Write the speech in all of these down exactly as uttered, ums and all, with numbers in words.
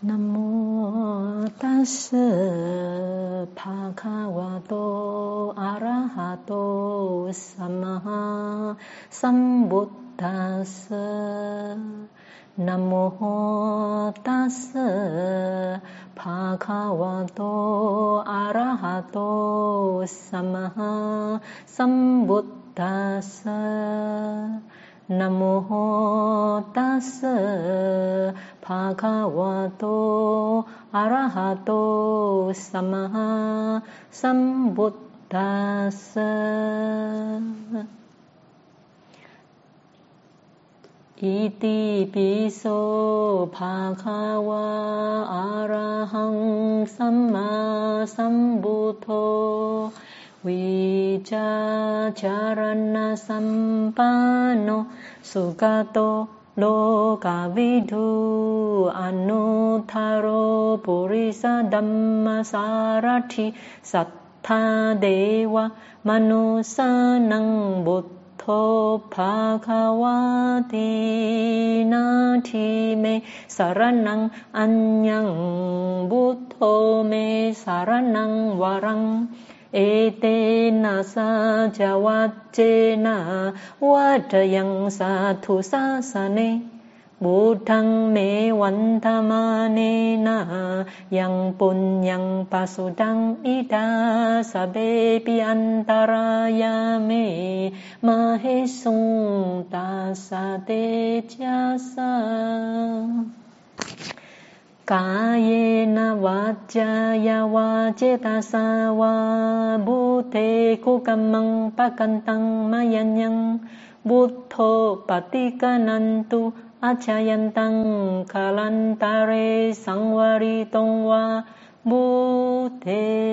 นะโมตัสสะภะคะวะโตอะระหะโตสัมมาสัมพุทธัสสะนะโมตัสสะภะคะวะโตอะระหะโตสัมมาสัมพุทธัสสะนะโมตัสสะภะคะวะโตอะระหะโตสัมมาสัมพุทธัสสะอิติปิโสภะคะวะอะระหังสัมมาสัมพุทโธวิชาจารณะสัมปันโนสุขโตโลกวิทูอนุตตโรปุริสธัมมสารถิสัทธาเทวมนุสสานังบุตโธภะคะวะตินาทิเมสรณังอัญญังบุตโธเมสรณังวรังเอเตนะสัจวัจเจนะวัฏยังสัทธุสาสเนบุทังเมวันธมาเนนะยังปุญญังปัสสุตังอิดาสเบปิอันตรายาเมมเหสุงตัสสะเตจัสสะกายนะวาจายาวาเจตสาวาบุเทคุกัมมังปะกันตังมายัญญังบุตโธปฏิกานันตุอาชายันตังคาลันตาเรสังวาริตงวาบุเท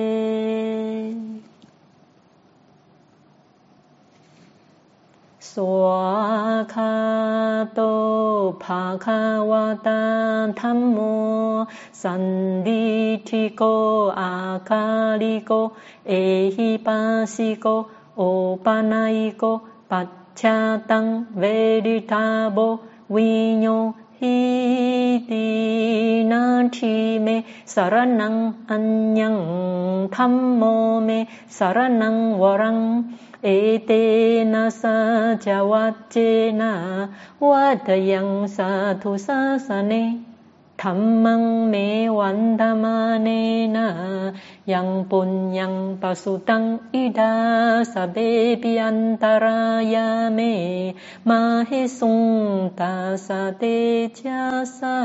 สวากขาโตภะคะวะตาธัมโมสันดิทิโกอาคาลิโกเอหิปัสสิโกโอปานัยโกปัจฉาตังเวริทาโบวิญโญหิตินาทิเมสรณังอัญญังธัมโมเมสรณังวรังเอเตนะสัจวัจเจนะวัฏยังสัทธุสาสเนธัมมังเมวันธมาเนนะยังปุญญังปัสสุตังอิดาสเบปิอันตรายาเมมเหสุงตัสสะเตจัสสะ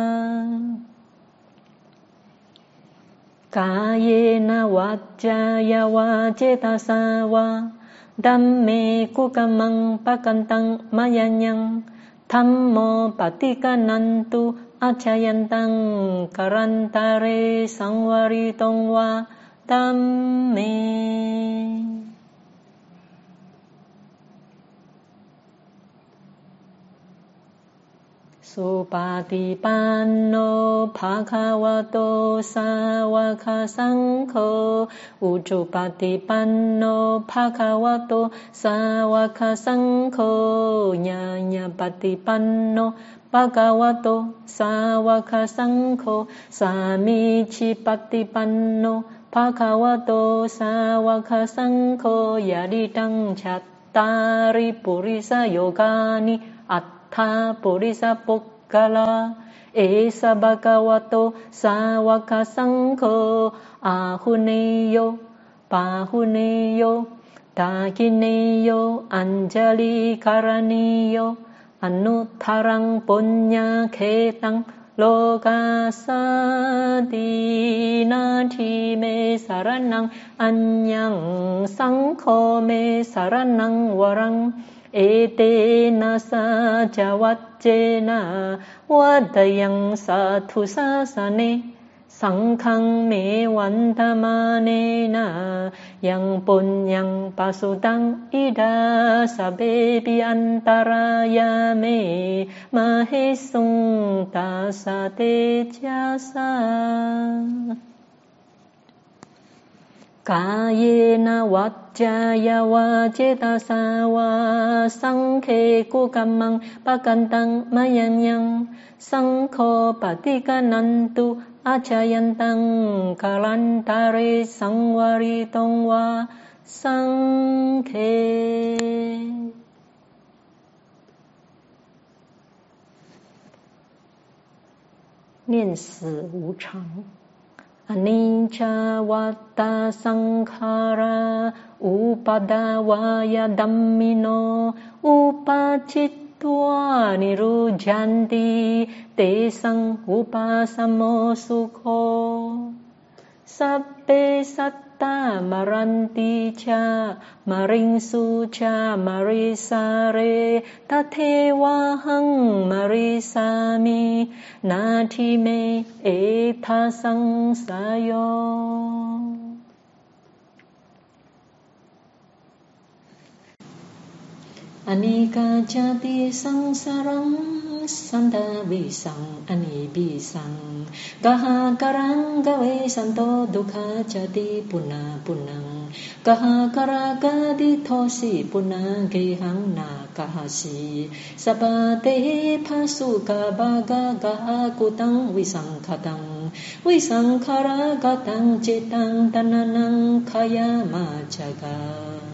กายนะวัจจายาวาเจตสาวาดัมเมกุกัมมังปะกันตังมายัญญังธัมโมปฏิกานันตุอาชายันตังกรันตาเรสังวาริตงวาธัมเมสุปฏิปันโนภะคะวะโตสาวกสังโฆอุจุปฏิปันโนภะคะวะโตสาวกสังโฆญาญาปฏิปันโนภะคะวะโตสาวกสังโฆสามิชิปฏิปันโนภะคะวะโตสาวกสังโฆยะริตังชัตตาริปุริสโยกานิอัตถาปุริสปุกกะลาเอสะภะคะวะโตสาวกสังโฆอาหุเนโยปาหุเนโยตากิเนโยอัญจลิกรณีโยอนุตตรังปุญญาเขตังโลกาสตินาทิเมสรณังอัญญังสังโฆเมสรณังวรังเอเตนะสัจวัจเจนะวัฏยังสัทธุสาสเนสังฆังเมวันธมาเนนะยังปุญญังปัสสุตังอิดาสเบปิอันตรายาเมมเหสุงตัสสะเตจัสสะกายเนวัจจายาวาเจตสาวาสังเคกุกัมมังปะกันตังมะยังยังสังโฆปฏิกนันตุอาชายันตังกาลันตาเรสังวาริตงวาสังเค念死无常อนิจจวัฏฏะสังขาราอุปาทวายดัมมิโนอุปาจิตตวานิโรจันติเตสังอุปาสโมสุโขสัพเพสัตตามรันติชามริงสุชามริสาเรตเทวะหังมริสามินาทิเมเอทาสังสายโยอนิกาจติสังสารังสันตวิสังอนิบิสังกหากรังกเวสันโตดุขาจติปุณาปุนังกหากรากาดิโทสิปุณาเกหังนากหาสีสปาเตภาสุกาบากากหากุตังวิสังขตังวิสังขารากตังเจตังตนะนังขยามาจกา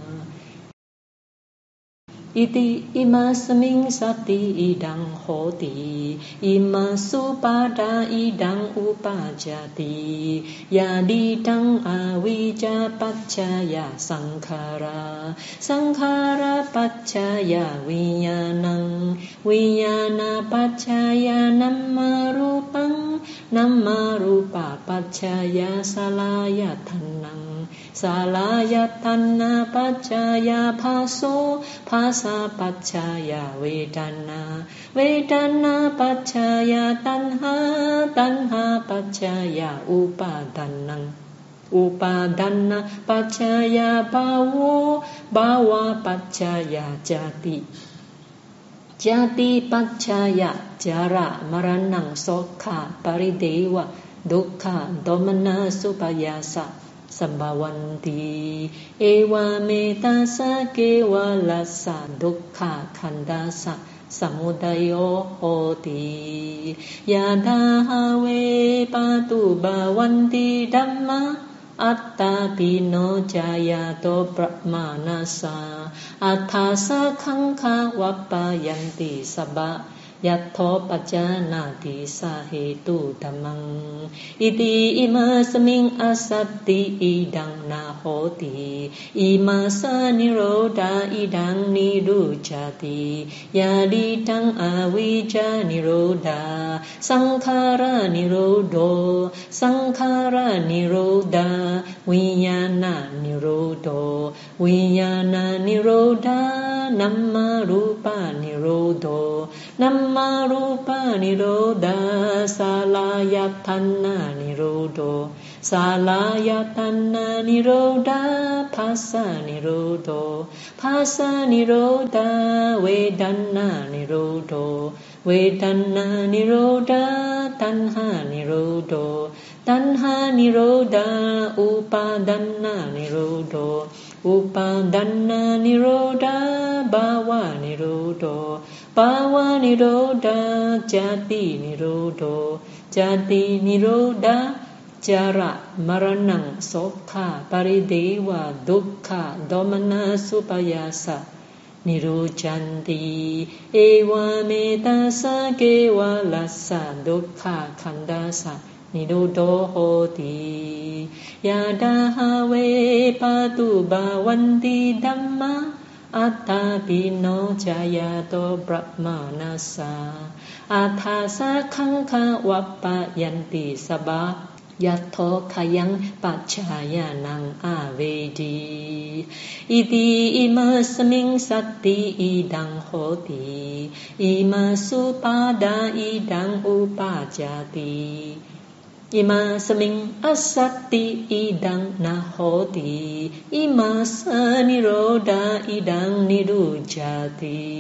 อิติอิมาสมิงสัตติอิดังโหติอิมาสุปาดาอิดังอุปาจติยาดิตังอวิจจปัจจายสังขาราสังขาราปัจจายวิญญาณังวิญญาณปัจจายนัมมารูปังนัมมารูปปัจจายสลายทันนังสลายทันนาปัจจายภาโสภาสาปัจจายเวทนาเวทนาปัจจายตัณหาตัณหาปัจจายอุปาทานังอุปาทานปัจจายภาวภาวปัจจายจติจติปัจจายจารามรณังโสขะปริเดวะดุขะโทมนัสสุปายาสะสัมภวันติเอวะเมตาสะเกวะลัสสะดุขะขันธาสะสมุทัยโยโหติยะถาเวปะตุบาวันติธัมมะอัตตาปิโนจายาโตปรมานาสาอัฏฐาสะขังคาวัปปะยันติสัพพะยัตโธปัจจานาติสาเหตุธัมมังอิติอิมาสมิงอสัตติอิดังนาโหติอิมาสานิโรธาอิดังนิรุจติยาดิตังอวิจจานิโรธาสังขารานิโรโธสังขารานิโรธาวิญญาณนิโรโธวิญญาณนิโรธานัมมารูปานิโรโธนัมมารูปานิโรธาสาลายทันนานิโรโธสาลายทันนานิโรธาภาสานิโรโธภาสานิโรธาเวทนานิโรโธเวทนานิโรธาตัณหานิโรโธตัณหานิโรธาอุปาทานนิโรโธอุปาทานนิโรธาภาวะนิโรโธภาวะนิโรธาจตินิโรโธจตินิโรธาจาระมรณังโสขะปริเดวะดุขะโทมนัสสุปายาสะนิโรจันติเอวะเมตาสะเกวะลัสสะดุขะขันธาสะนิโรโธโหติยะถาเวปะตุบาวันติธัมมะอัตตาปิโนจายาโตปรมานาสาอัฏฐาสะขังคาวัปปะยันติสัพพะยัตโธขยังปัจจายานังอาเวดีอิติอิมาสมิงสัตติอิดังโหติอิมาสุปาดาอิดังอุปาจติอิมาสมิงอสัตติอิดังนาโหติอิมาสนิโรธาอิดังนิรุจติ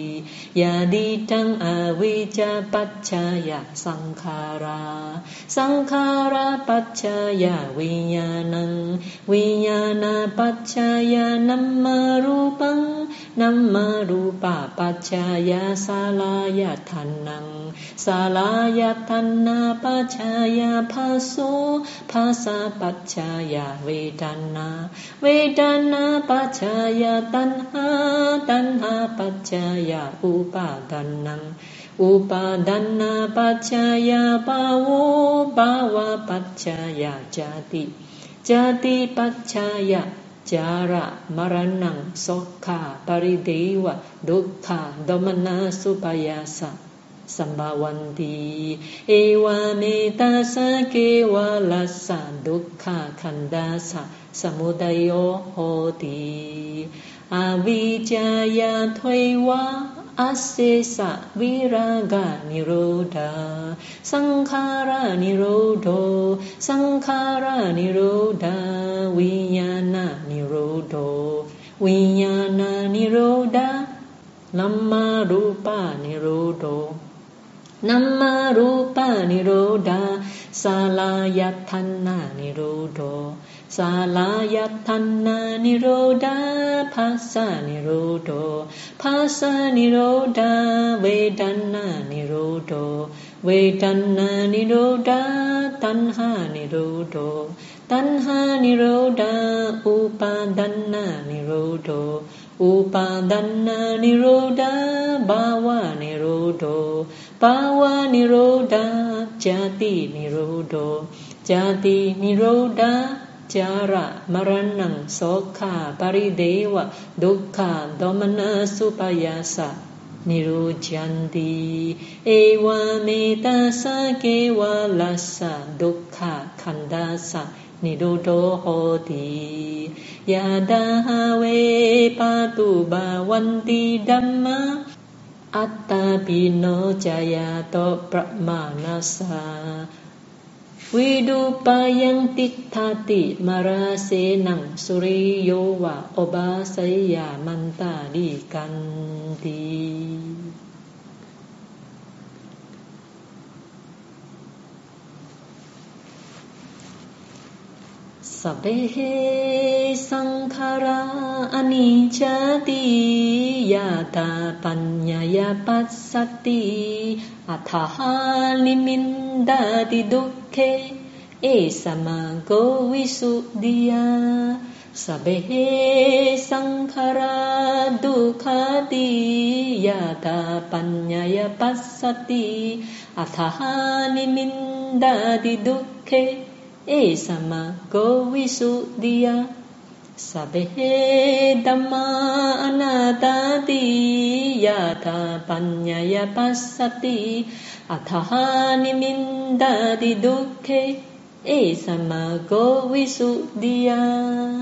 ยาดิตังอวิจจปัจจายสังขาราสังขาราปัจจายวิญญาณังวิญญาณปัจจายนัมมารูปังนัมมารูปปัจจายสาลายทันนังสาลายทันนาปัจจายภาโสภาษาปัจจายเวทนาเวทนาปัจจายตัณหาตัณหาปัจจายอุปาทานังอุปาทานาปัจจายภาวะภาวะปัจจายจาติจาติปัจจายจาระมรณังโสขาปริเดวะดุขาโดมนัสสุปายาสะสัมภวันติเอวะเมตาสเกวะลัสสะดุขาขันธาสะสมุทัยโยโหติอวิจจายาทวยวะอาเสสะวิรากานิโรธาสังขารานิโรโธสังขารานิโรธาวิญญาณนิโรโธวิญญาณนิโรธานัมมารูปานิโรโธนัมมารูปานิโรธาสาลายทันนานิโรโธสาลายทันนานิโรธาภาษานิโรโธภาษานิโรธาเวทนานิโรโธเวทนานิโรธาตัณหานิโรโธตัณหานิโรธาอุปาทานานิโรโธอุปาทานานิโรธาภาวะนิโรโธภาวะนิโรธาจาตินิโรโธจาตินิโรธาจาระมรณังโสขาปริเดวะดุขาโดมนัสสุปายาสะนิโรจันติเอวะเมตาสเกวะลัสสะดุขาขันธาสะนิโรโธโหติยาดาเวปาตุบาวันติธัมมาอัตตาปิโนจายาโตประมาณสาวิดูปายังติฏฐาติมาราเสนังสุริโยวะอบาสยามันตาดิกันติสัพเพสังขาราอนิจจติยาตาปัญญายปัสสติอัฏฐานิมินดาติดุเขเอสมาโกวิสุทธิยาสัพเพสังขาราดุขาติยาตาปัญญายปัสสติอัฏฐานิมินดาติดุเขเอสมาโกวิสุทธิยาสัพเพธัมมาอนัตตาติยาตาปัญญายปัสสติอัฏฐานิมินดาติดุเขเอสมาโกวิสุทธิยา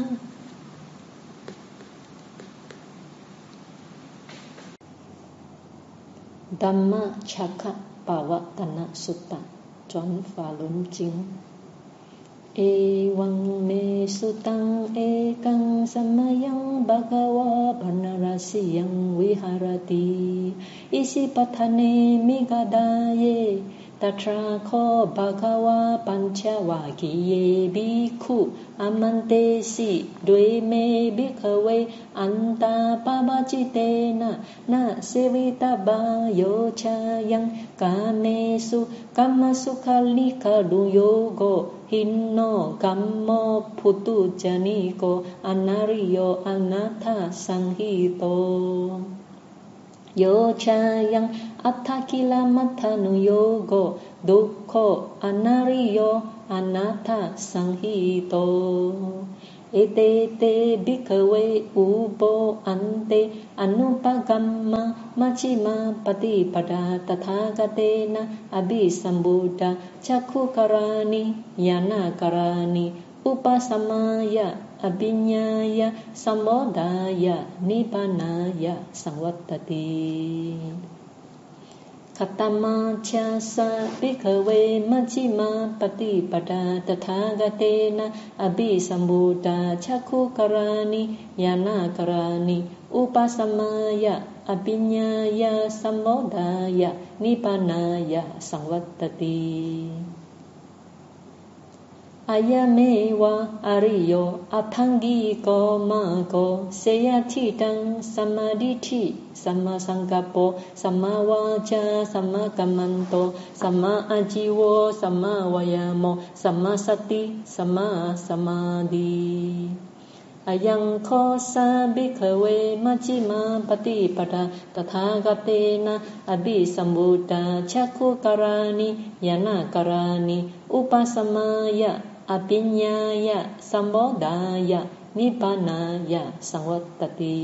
ธัมมชัคคะปวัตตนสุตตะจวนฝ่าลุมจิงเอวังเมสุตังเอกังสัมมายังภะคะวะปะนะราสิยังวิหารติอิสิปัฏฐเนมิกดาเยตัทราโคภะคะวะปัญจวัคคีเยภิกขุอมันเตสิด้วยเมภิกขเวอันตาปะปะจิเตนะนะเสวิตาบาโยชายังกาเมสุกัมมสุขลิกาลุโยโกหินโนกัมโมพุตุจานิโกอนาริโยอนาถาสังหิโตโยชายังอัตถกิลมัทธานุโยโกดุโขอนาริโยอนาถาสังหิโตเอเตเตภิกขเวอุโปอันเตอนุปกัมมะมัชฌิมาปฏิปทาตถาคเตนะอภิสัมพุทธจักขุกรานิญาณการานิอุปสัมมายะอภิญญายะสัมโมดายะนิพพานายะสังวัตติคตมัจฉาสะภิกขเวมัชฌิมาปฏิปทาตถาคเตนะอภิสัมพุทธาจักขุกรานิญาณกรานิอุปสัมมายะอภิญญายะสัมโมดายะนิพพานายะสังวัตติอายะเมวะอริโยอัฏฐังกิโกมะโกเสยทิตังสัมมาดิฏฐิสัมมาสังกัปโปสัมมาวาจาสัมมากัมมันโตสัมมาอาជីวโสัมมาวายามโมสัมมาสติสัมมาสมาธิอายังโคสะภิกขเวมัชฌิมาปฏิปทาตถาคเตนะอภิสัมพุทธาจักขุกรานิญาณกรานิอุปสัมมายะอภิญญายะสัมโมดายะนิพพานายะสังวัตติ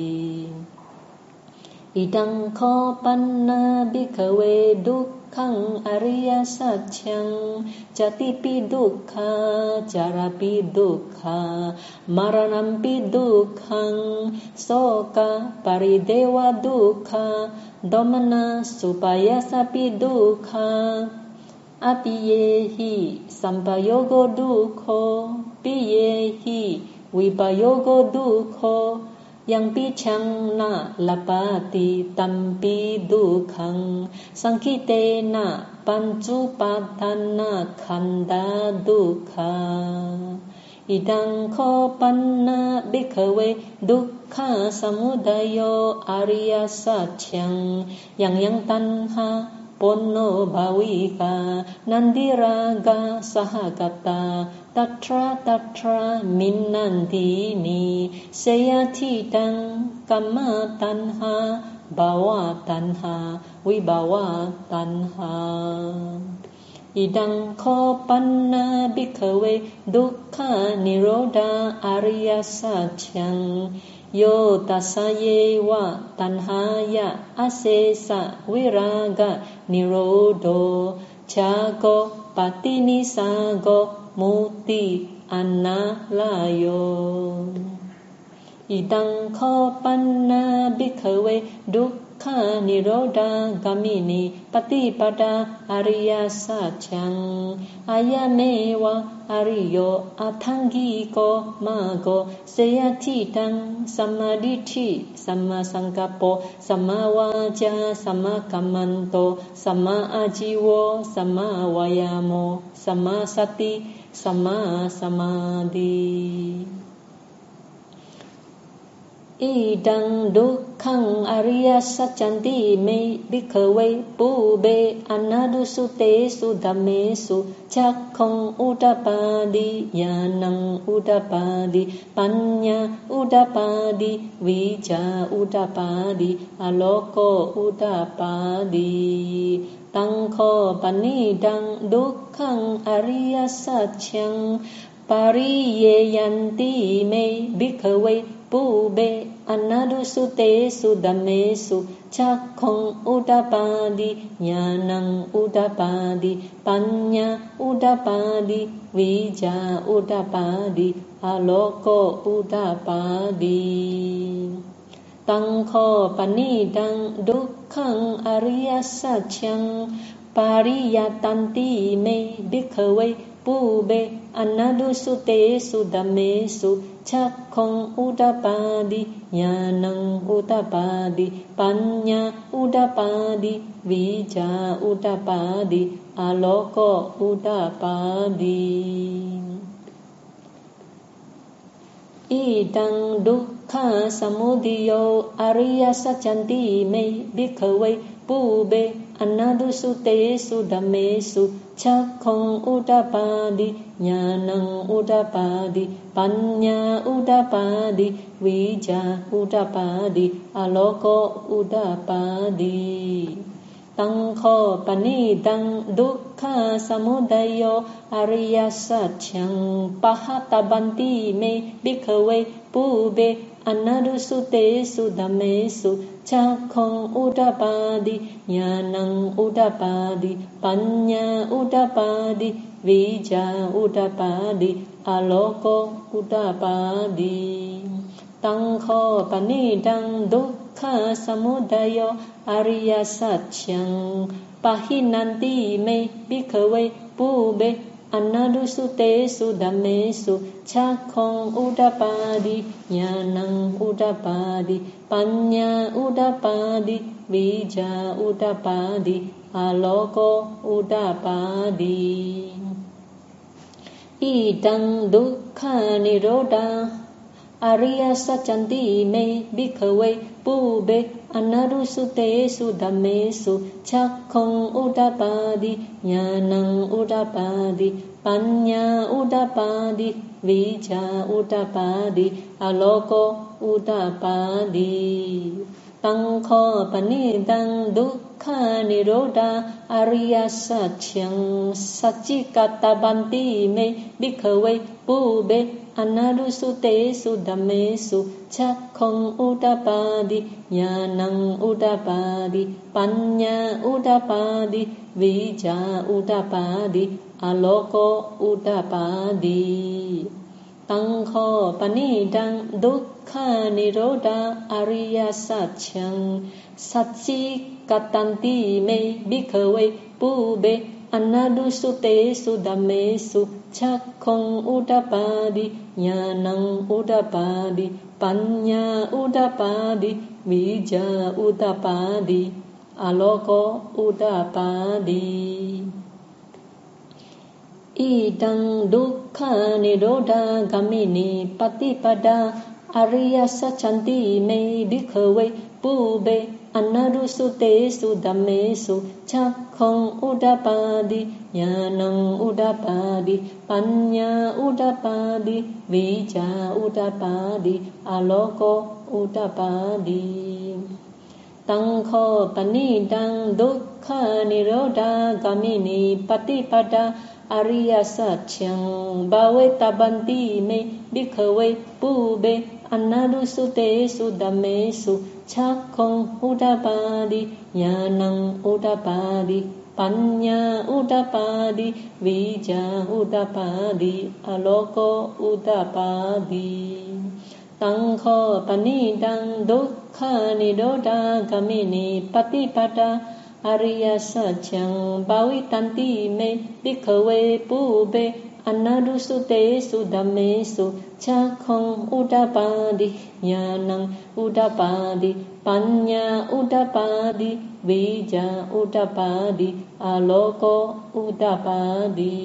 อิดังโคปันนาภิกขเวดุขังอริยสัจจังจติปิดุขาจาราปิดุขามรณัมปิดุขังโสกปริเดวดุขาโดมนัสสุปายาสปิดุขาอปิเยหิสัมปโยโกดุโคปิเยหิวิปโยโกดุโคยังปิชังนะลปาติตัมปิดุขังสังคิเตนะปัญจุปัฏฐานะขันธาดุขาอิดังโคปันนาภิกขเวดุขะสมุทัยโยอริยสัจจังยังยังตัณหาปุณโนภาวิกานันดิรากาสหกตาตัทราตัทรามินนันตินีเสยทิตังกัมมตัณหาภาวะตัณหาวิภาวะตัณหาอิดังโคปันนาภิกขเวดุขะนิโรธาอริยสัจจังโยตัสสะเยวะตัณหายะอาเสสะวิรากะนิโรโธชาโกปฏินิสาโกมุติอนาลายโยอิดังโคปันนาภิกขเวดุขะนิโรธากามินีปฏิปทาอริยสัจจังอายะเมวะอริโยอัฏฐังกิโกมะโกเสยทิตังสัมมาดิฏฐิสัมมาสังกัปโปสัมมาวาจาสัมมากัมมันโตสัมมาอาជីวสัมมาวายามโมสัมมาสติสัมมาสมาธิอิดังดุขังอริยสัจจันติเมภิกขเวปุเบอนาดุสุเตสุธัมเมสุจักขังอุตตปาดิญาณังอุตตปาดิปัญญาอุตตปาดิวิจาอุตตปาดิอโลกโกอุตตปาดิตังโคปนิดังดุขังอริยสัจจังปริเยยันติเมภิกขเวปุเบอนาดุสุเตสุธัมเมสุจักขังอุตตปาดิญาณังอุตตปาดิปัญญาอุตตปาดิวิจาอุตตปาดิอโลกโกอุตตปาดิตังโคปนิดังดุขังอริยสัจจังปริยัตตันติเมภิกขเวปุเบอนาดุสุเตสุธัมเมสุจักขังอุตตปาดิญาณังอุตตปาดิปัญญาอุตตปาดิวิจาอุตตปาดิอโลกโกอุตตปาดิอิดังดุขะสมุทัยโยอริยสัจจันติเมภิกขเวปุเบอนาดุสุเตสุธัมเมสุจักขังอุตตปาดิญาณังอุตตปาดิปัญญาอุตตปาดิวิจาอุตตปาดิอโลกโกอุตตปาดิตังโคปนิดังดุขะสมุทัยโยอริยสัจจังปหตบันติเมภิกขเวปุเบอนาดุสุเตสุธัมเมสุจักขังอุตตปาดิญาณังอุตตปาดิปัญญาอุตตปาดิวิจาอุตตปาดิอโลกโกอุตตปาดิตังโคปนิดังดุขะสมุทัยโยอริยสัจจังปะหินันติเมภิกขเวปุเบอนาดุสุเตสุธัมเมสุชักขงอุดปาดิญาณังอุดปาดิปัญญาอุดปาดิวิจาอุดปาดิอาโลโกอุดปาดิอิดังดุขานิโรธาอริยสัจจันติเมภิกขเวปุเบอนารุสุเตสุธัมเมสุชักขงอุดปาดิญาณังอุดปาดิปัญญาอุดปาดิวิจาอุดปาดิอโลโกอุดปาดิตังโคปนิตังดุขานิโรธาอริยสัจจังสัจจิกัตตบันติเมภิกขเวปุเบอนารุสุเตสุธัมเมสุชักขงอุดปาดิญาณังอุดปาดิปัญญาอุดปาดิวิจาอุดปาดิอโลโกอุดปาดิตังโคปนิดังดุขานิโรธาอริยสัจจังสัจจิกัตตันติเมภิกขเวปุเบอนาดุสุเตสุธัมเมสุชักขงอุดปาดิญาณังอุดปาดิปัญญาอุดปาดิวิจาอุดปาดิอโลโกอุดปาดิอิดังดุขานิโรธากามินีปฏิปดาอริยสัจจันติเมภิกขเวปุเบอนารุสุเตสุธัมเมสุชักขงอุดปาดิญาณังอุดปาดิปัญญาอุดปาดิวิจาอุดปาดิอโลโกอุดปาดิตังโคปนิดังดุขานิโรธากามินีปฏิปดาอริยสัจจังบาเวตบันติเมภิกขเวปุเบอนารุสุเตสุธัมเมสุชักขงอุดปาดิญาณังอุดปาดิปัญญาอุดปาดิวิจาอุดปาดิอโลโกอุดปาดิตังโคปนิดังดุขานิโรธากามินีปฏิปดาอริยสัจจังบาวิตันติเมภิกขเวปุเบอนารุสุเตสุธัมเมสุชักขงอุดปาดิญาณังอุดปาดิปัญญาอุดปาดิวิจาอุดปาดิอโลโกอุดปาดิ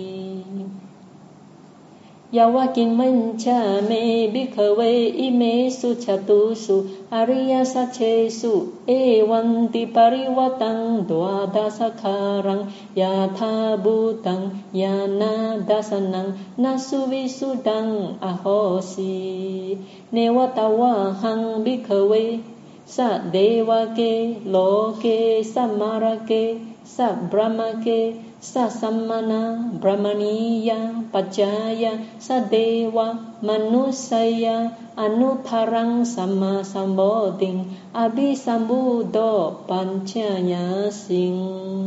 ยาวกินมัญชาเมภิกขเวอิเมสุชตุสุอริยสัจเจสุเอวันติปริวัตังดวาดาสคารังยาธาบูตังญาณาดัสนังนาสุวิสุดังอโหสีเนวตวะหังภิกขเวสัเดวะเกโลเกสัมมาระเกสัพพมเกสัสัมมานาบรมณียาปัจจายาสัเดวะมนุสยาอนุทารังสัมมาสัมโพธิงอภิสัมพุโตปัญจญาสิง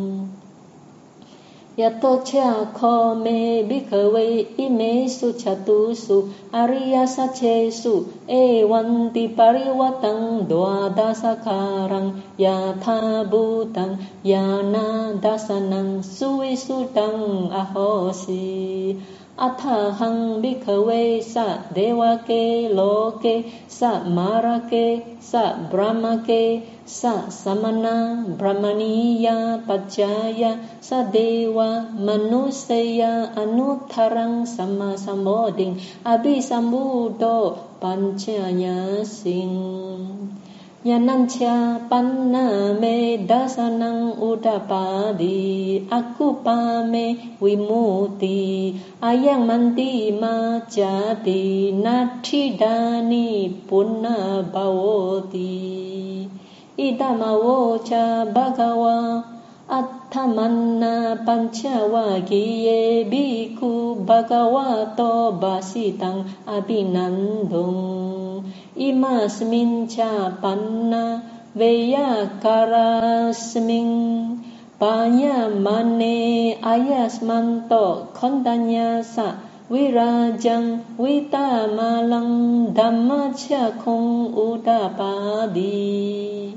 ยะโตชะโคเมภิกขเวอิเมสุชตุสุอริยสัจเจสุเอวันติปริวัตังดวาดาสคารังยาธาบูตังญาณาดัสนังสุวิสุตังอโหสีอัฏฐหังภิกขเวสัเดวะเกโลเกสัมมาระเกสัพพมเกสัสัมมานาบรมณียาปัจจายาสัเดวะมนุสยาอนุทารังสัมมาสัมโพธิงอภิสัมพุโตปัญจญาสิงญาณัญชาปันนาเมดัสนังอุดปาดิอคุปาเมวิมุตติอายังมันติมาจาตินัตถิดานิปุณณภโวติอิตามโวชาภะคะวาอัตถมันนาปัญจวัคคีเยภิกขุภะคะวะโตบาสิตังอภินันโดอิมาสมินชาปันนาเวยาการาสมิงปัญญามเนอายัสมันโตคันตัญญาสะวิราจังวิตามาลังธัมมะชะคงอุดปาดิ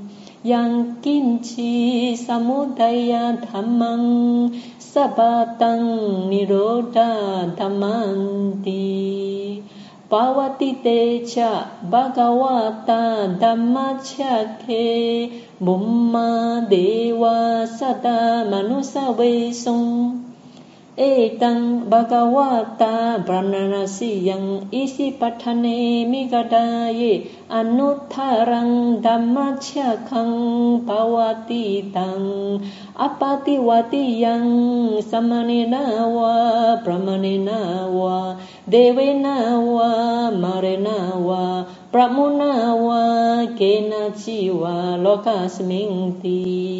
ยังกินชีสมุทัยธัมมังสัพพตังนิโรธาธัมมันติปาวติเตชะภะคะวะตาธัมมัชฌะเคบุมมาเดวะสัตตมนุสเวสงเอตังภะคะวะตาปรณนาสิยังอิสิปัฏฐเนมิกตาเยอนุทธารังธัมมัชฌะคังภวติตังอปาติวติยังสมเนนาวะปรมเนนาวะเดเวนาวะมาเรนาวะปรมุนาวะเกนะจิวะโลกัสมิงติ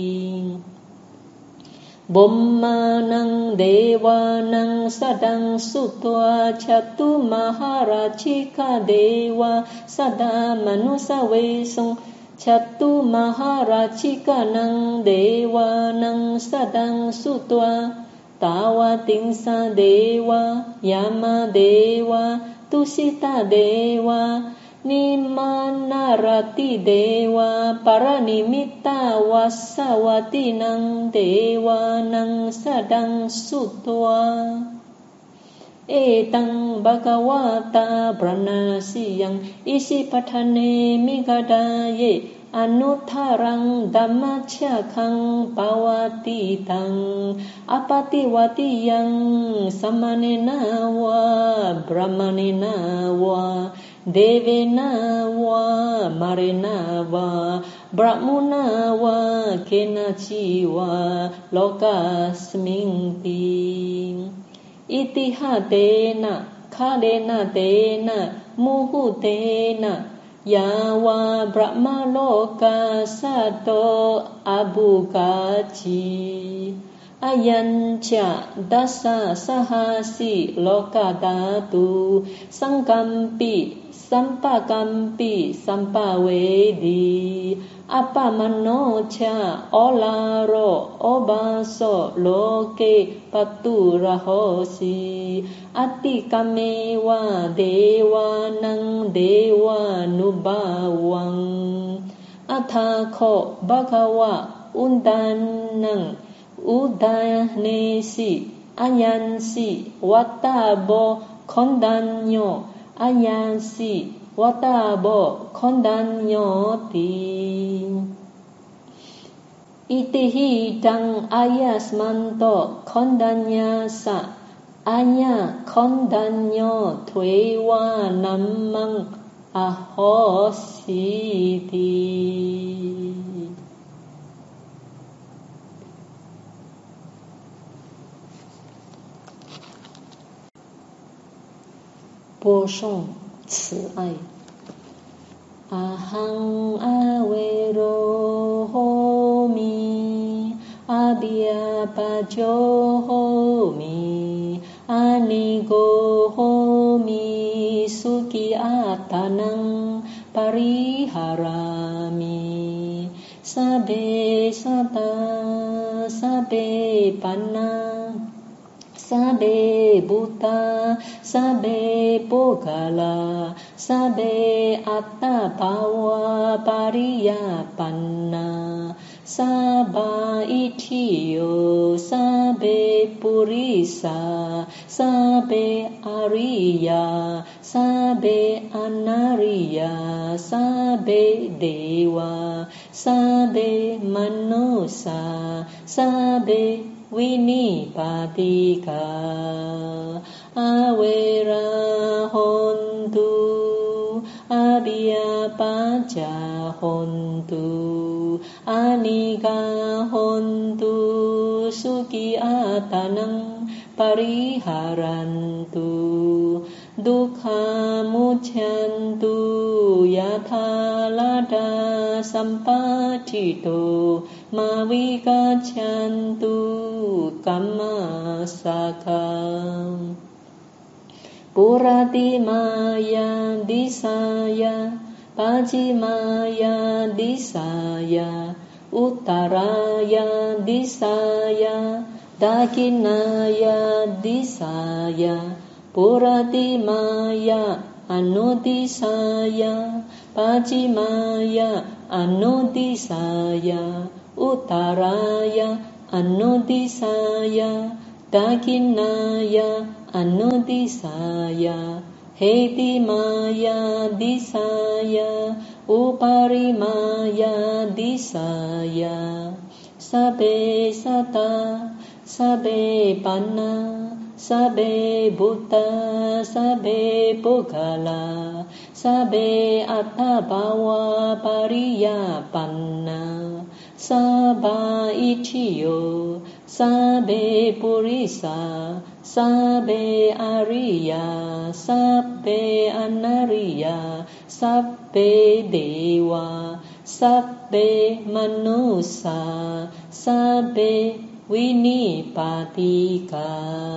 บุมมานังเดวานังสัดังสุตวาชัตตุมหาราชิกาเดวาสัดามนุสเวสงชัตตุมหาราชิกานังเดวานังสัดังสุตวาตาวติงสาเดวายามาเดวาตุสิตาเดวานิมานารติเดวะปารณิมิตาวัสสวตินังเดวานังสดังสุตวาเอตังภะคะวะตาปรณนาสิยังอิสิปัฏฐเนมิกตาเยอนุทธารังธัมมัชฌะคังภวติตังอปาติวติยังสมเนนาวะบรมเนนาวะเดเวนาวะมาเรนาวะบรมุนาวะเกนะจิวะโลกัสมิงติอิติหะเตนะคาเดนะเตนะมุหุเตนะยาวะบรมโลกาสัตโตอบุกาจิอายัญจดัสสะสหัสสิโลกาตาตุสังกัมปิสัมปะกัมปิสัมปะเวดีอัปปมโนชะโอลาโรโอบาโสโลเกปัตตุระโหสีอติกเมวะเดวานังเดวานุบาวังอัฏฐาโคภะคะวะอุนตันนังอุดาเนสิอัญญันสิวัตตาโบคอนดัญโยอัญญันสิวัตตาโบคอนดัญโยติอิติหิตังอายัสมันโตคอนดัญญาสะอัญญคอนดัญโยทเววานัมมังอโหสิติ播送慈爱阿含阿维罗吼咪阿比阿巴鸠吼咪阿尼go吼咪苏吉阿达能巴里哈拉咪萨贝萨达萨贝巴那萨贝布达萨贝波嘎拉萨贝阿达巴瓦巴里亚班那萨巴伊提尤萨贝布里萨萨贝阿里亚萨贝阿那里亚萨贝德瓦萨贝曼努萨萨贝วินิปาติกาอาเวราหนตุอาบิยาปัจจาหนตุอานิกาหนตุสุกิอาตานังปริหารันตุดุขามุชันตุยะธาลาดาสัมปทิโตมาวิกาชันตุกัมมาสาคังปุราติมายาดิสายาปาจิมายาดิสายาอุตตรายาดิสายาดากินายาดิสายาปุราติมายาอนุดิสายาป Pachimaya Anodisaya Uttaraya Anodisaya Dakinaya Anodisaya Hetimaya Disaya Uparimaya Disaya Sabe Sata Sabe Panna Sabe Buddha Sabe Pogala Sabe Attabhawa Pariyapanna Saba Ichiyo Sabe Purisa Sabe Ariya Sabe Anariya Sabe Dewa Sabe Manusa Sabe Winipatika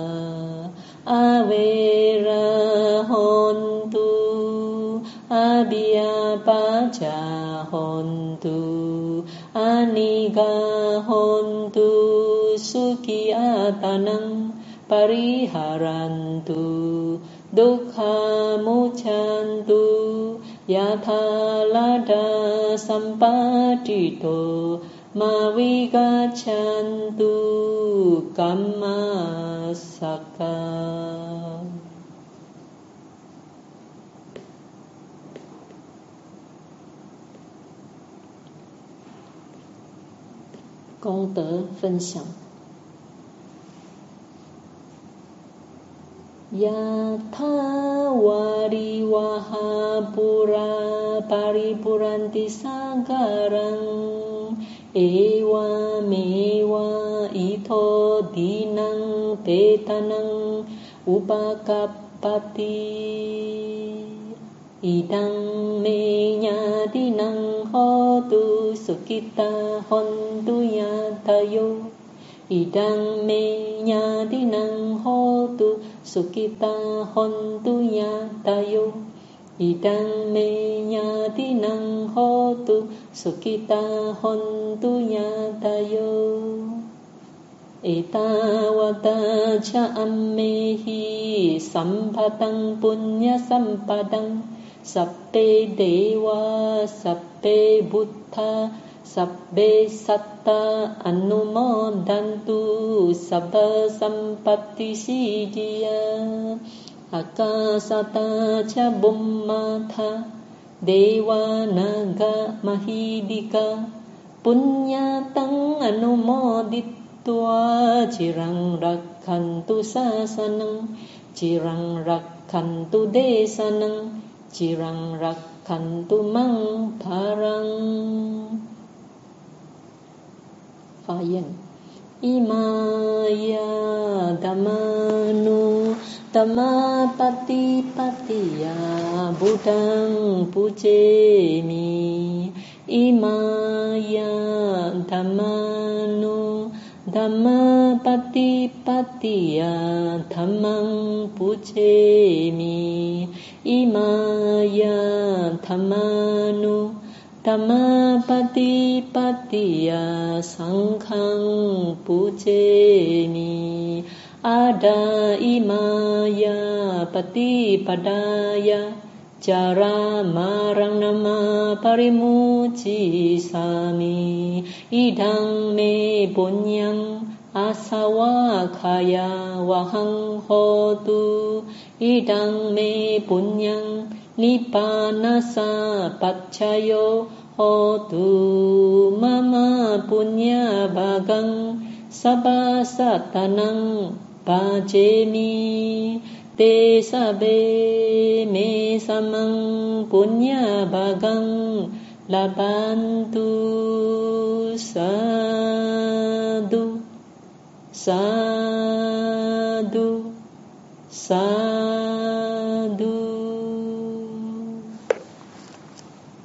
Avera hontu Abhyapacha hontu Aniga hontu Sukhiyatanang Pariharantu Dukkha muchantu Yathalada sampatito Mavigachantu Kammasaka. 功德分享。Yatha wariwaha pura paripuranti sagarang ewa mewa ito dinang petanang upakappati idang menya dinang hotu sukita hontu yatayo idang menya dinang hotu sukita hontu yatayo idang menya dinang hotu sukita hontu yatayo etawata ca ammehi sampatang punya sampadang sappe dewa sappe buddha sabbe satta anumodantu sabba sampatti siddhya akasata ca bummatha dewa naga mahidika punyatang anumoditva cirang rakhantu sasanang cirang rakhantu desanang cirang rakhantu mang parang. 发愿 Imaya dhammanu dhammapati patiya buddhang pujemi Imaya dhammanu dhammapati patiya dhammang pujemi Imaya dhammanu dhammapati patiya sanghang pujemi ada imaya patipadaya jara marang nama parimuci sami idang me punyang asawa kaya wahang hotu idang me punyang Nippanasa paccayo hotu mama punya bagang sabasatanang pajemi te sabe me samang punya bagang labantu sadu sadu sadu